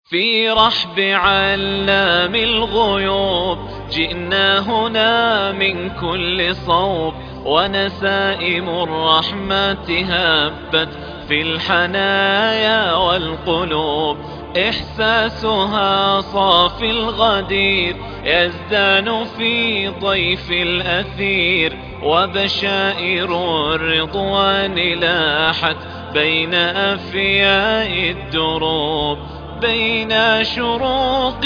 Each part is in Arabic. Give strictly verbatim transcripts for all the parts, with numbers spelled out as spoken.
في رحب علام الغيوب جئنا هنا من كل صوب، ونسائم الرحمة هبت في الحنايا والقلوب. إحساسها صافي الغدير يزدان في ضيف الأثير، وبشائر الرضوان لاحت بين أفياء الدروب. بين شروق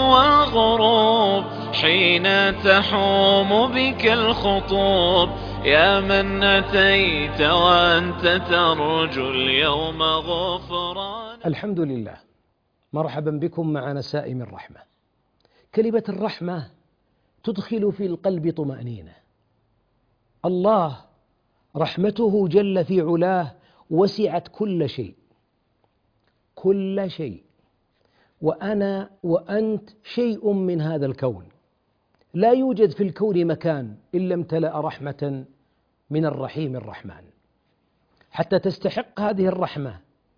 وغروب حين تحوم بك الخطوب، يا من أتيت وأنت ترجو اليوم غفران. الحمد لله، مرحبا بكم مع نسائم الرحمة. كلمة الرحمة تدخل في القلب طمأنينة. الله رحمته جل في علاه وسعت كل شيء، كل شيء، وأنا وأنت شيء من هذا الكون. لا يوجد في الكون مكان إلا امتلأ رحمة من الرحيم الرحمن، حتى تستحق هذه الرحمة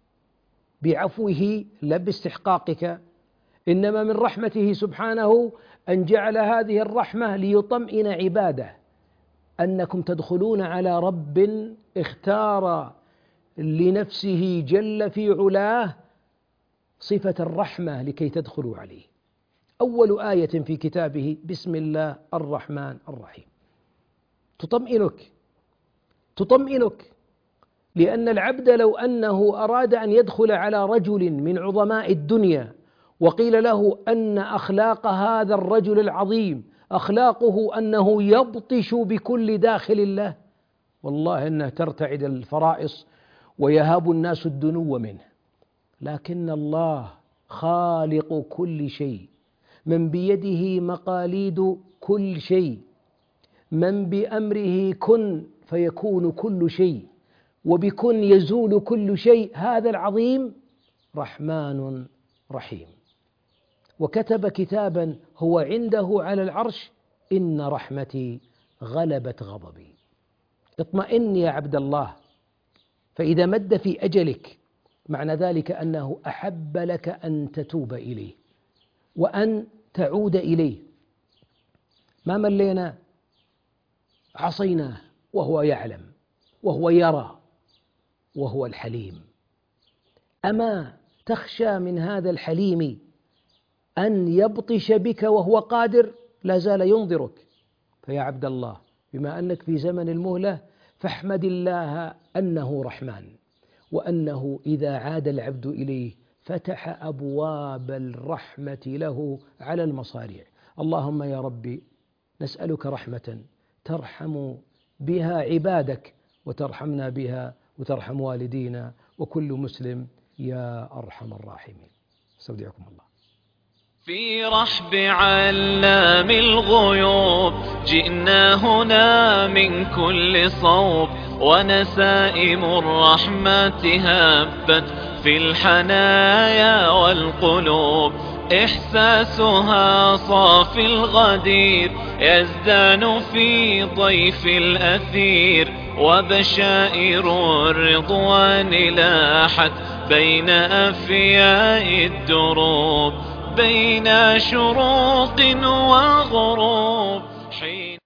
بعفوه لا باستحقاقك، إنما من رحمته سبحانه أن جعل هذه الرحمة ليطمئن عباده أنكم تدخلون على رب اختار لنفسه جل في علاه صفة الرحمة لكي تدخلوا عليه. أول آية في كتابه بسم الله الرحمن الرحيم تطمئنك تطمئنك لأن العبد لو أنه أراد أن يدخل على رجل من عظماء الدنيا وقيل له أن أخلاق هذا الرجل العظيم أخلاقه أنه يبطش بكل داخل الله، والله أنه ترتعد الفرائص ويهاب الناس الدنو منه. لكن الله خالق كل شيء، من بيده مقاليد كل شيء، من بأمره كن فيكون كل شيء، وبكن يزول كل شيء. هذا العظيم رحمن رحيم، وكتب كتابا هو عنده على العرش إن رحمتي غلبت غضبي. اطمئن يا عبد الله، فإذا مد في أجلك معنى ذلك أنه أحب لك أن تتوب إليه وأن تعود إليه. ما ملينا، عصيناه وهو يعلم وهو يرى وهو الحليم. أما تخشى من هذا الحليم أن يبطش بك وهو قادر؟ لا زال ينظرك. فيا عبد الله، بما أنك في زمن المهلة فاحمد الله أنه رحمن، وأنه إذا عاد العبد إليه فتح أبواب الرحمة له على المصاريع. اللهم يا ربي نسألك رحمة ترحم بها عبادك وترحمنا بها وترحم والدينا وكل مسلم يا أرحم الراحمين. استودعكم الله. في رحب علام الغيوب جئنا هنا من كل صوب، ونسائم الرحمة هبت في الحنايا والقلوب. إحساسها صافي الغدير يزدان في ضيف الأثير، وبشائر الرضوان لاحت بين أفياء الدروب. بين شروق وغروب